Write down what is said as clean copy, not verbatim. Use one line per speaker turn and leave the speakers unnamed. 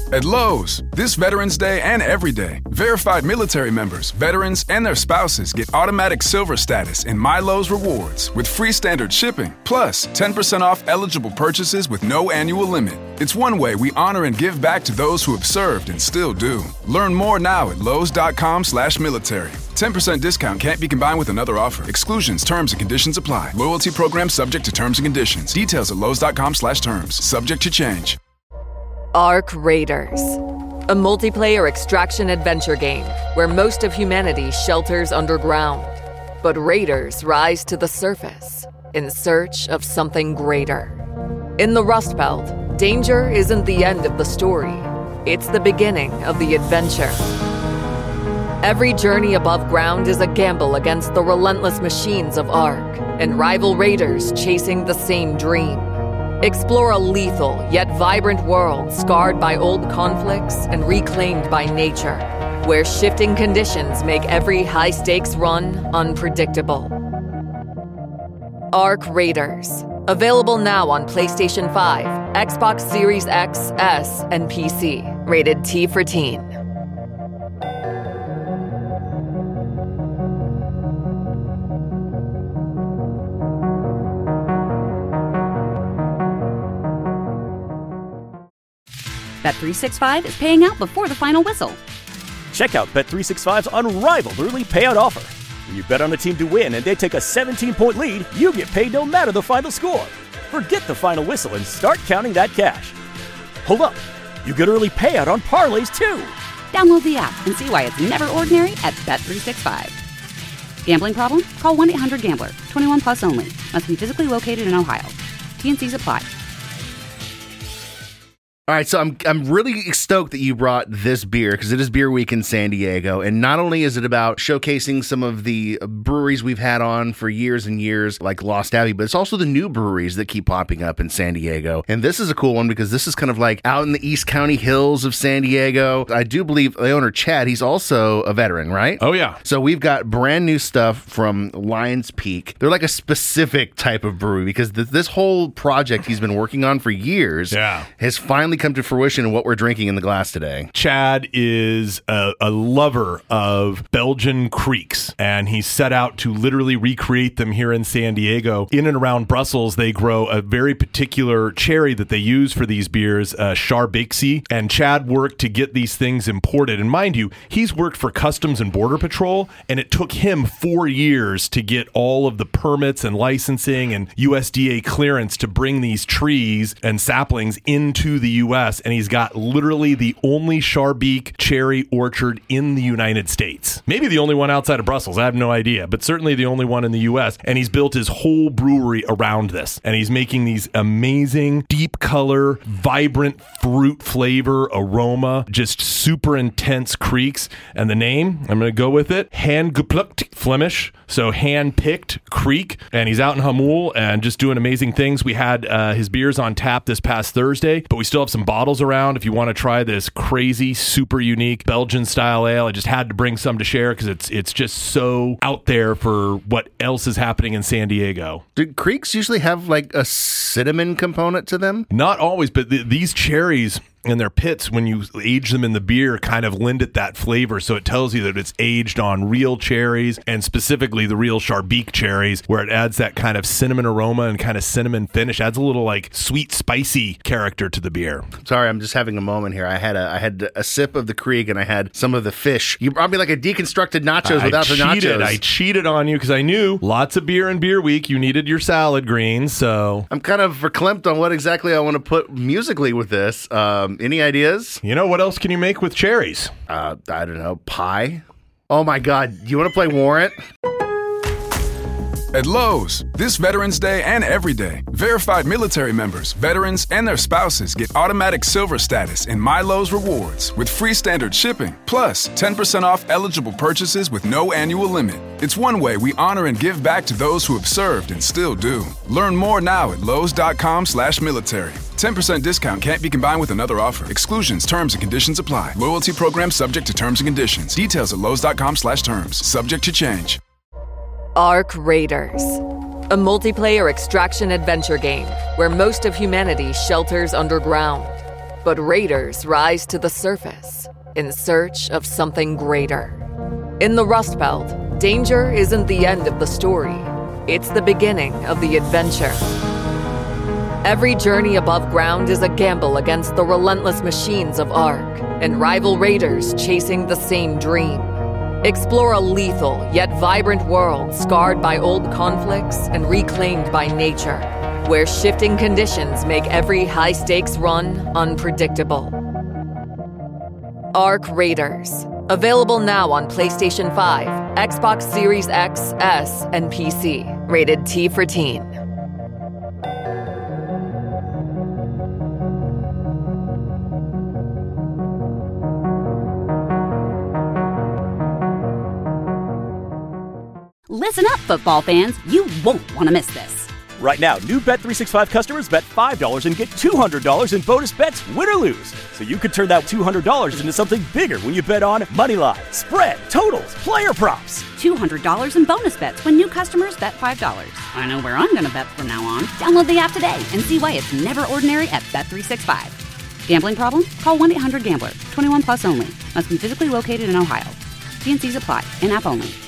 At Lowe's, this Veterans Day and every day, verified military members, veterans, and their spouses get automatic silver status in My Lowe's Rewards with free standard shipping, plus 10% off eligible purchases with no annual limit. It's one way we honor and give back to those who have served and still do. Learn more now at lowes.com/military. 10% discount can't be combined with another offer. Exclusions, terms, and conditions apply. Loyalty program subject to terms and conditions. Details at lowes.com/terms. Subject to change.
Ark Raiders, a multiplayer extraction adventure game where most of humanity shelters underground. But raiders rise to the surface in search of something greater. In the Rust Belt, danger isn't the end of the story. It's the beginning of the adventure. Every journey above ground is a gamble against the relentless machines of Ark and rival raiders chasing the same dream. Explore a lethal yet vibrant world scarred by old conflicts and reclaimed by nature, where shifting conditions make every high-stakes run unpredictable. Ark Raiders. Available now on PlayStation 5, Xbox Series X, S, and PC. Rated T for Teen.
Bet365 is paying out before the final whistle.
Check out Bet365's unrivaled early payout offer. When you bet on a team to win and they take a 17-point lead, you get paid no matter the final score. Forget the final whistle and start counting that cash. Hold up. You get early payout on parlays, too.
Download the app and see why it's never ordinary at Bet365. Gambling problem? Call 1-800-GAMBLER. 21 plus only. Must be physically located in Ohio. T&Cs apply.
All right, so I'm really stoked that you brought this beer because it is Beer Week in San Diego, and not only is it about showcasing some of the breweries we've had on for years and years, like Lost Abbey, but it's also the new breweries that keep popping up in San Diego. And this is a cool one because this is kind of like out in the East County hills of San Diego. I do believe the owner, Chad, he's also a veteran, right?
Oh, yeah.
So we've got brand new stuff from Lions Peak. They're like a specific type of brewery because this whole project he's been working on for years has finally come to fruition in what we're drinking in the glass today.
Chad is a lover of Belgian creeks, and he set out to literally recreate them here in San Diego. In and around Brussels, they grow a very particular cherry that they use for these beers, Charbexy, and Chad worked to get these things imported. And mind you, he's worked for Customs and Border Patrol, and it took him 4 years to get all of the permits and licensing and USDA clearance to bring these trees and saplings into the U.S., and he's got literally the only Charbecque cherry orchard in the United States. Maybe the only one outside of Brussels, I have no idea, but certainly the only one in the U.S., and he's built his whole brewery around this, and he's making these amazing, deep color, vibrant fruit flavor, aroma, just super intense creeks, and the name, I'm going to go with it, Handgeplukt Flemish, so hand-picked creek, and he's out in Hamul and just doing amazing things. We had his beers on tap this past Thursday, but we still have some bottles around if you want to try this crazy, super unique Belgian-style ale. I just had to bring some to share because it's just so out there for what else is happening in San Diego.
Do creeks usually have like a cinnamon component to them?
Not always, but these cherries and their pits, when you age them in the beer, kind of lend it that flavor. So it tells you that it's aged on real cherries, and specifically the real Charbecque cherries, where it adds that kind of cinnamon aroma and kind of cinnamon finish. Adds a little like sweet, spicy character to the beer.
Sorry, I'm just having a moment here. I had a sip of the creek and I had some of the fish. You brought me like a deconstructed nachos without the nachos.
I cheated on you because I knew lots of beer in Beer Week. You needed your salad greens, so
I'm kind of verklempt on what exactly I want to put musically with this. Any ideas?
You know, what else can you make with cherries?
I don't know. Pie? Oh my God. You want to play Warrant?
At Lowe's, this Veterans Day and every day, verified military members, veterans, and their spouses get automatic silver status in My Lowe's Rewards with free standard shipping, plus 10% off eligible purchases with no annual limit. It's one way we honor and give back to those who have served and still do. Learn more now at lowes.com/military. 10% discount can't be combined with another offer. Exclusions, terms, and conditions apply. Loyalty program subject to terms and conditions. Details at lowes.com/terms. Subject to change.
Ark Raiders, a multiplayer extraction adventure game where most of humanity shelters underground. But raiders rise to the surface in search of something greater. In the Rust Belt, danger isn't the end of the story. It's the beginning of the adventure. Every journey above ground is a gamble against the relentless machines of Ark and rival raiders chasing the same dream. Explore a lethal yet vibrant world scarred by old conflicts and reclaimed by nature, where shifting conditions make every high-stakes run unpredictable. Ark Raiders. Available now on PlayStation 5, Xbox Series X, S, and PC. Rated T for Teen.
Listen up, football fans. You won't want to miss this.
Right now, new Bet365 customers bet $5 and get $200 in bonus bets, win or lose. So you could turn that $200 into something bigger when you bet on moneyline, spread, totals, player props.
$200 in bonus bets when new customers bet $5. I know where I'm going to bet from now on. Download the app today and see why it's never ordinary at Bet365. Gambling problem? Call 1-800-GAMBLER. 21 plus only. Must be physically located in Ohio. T&Cs apply. In-app only.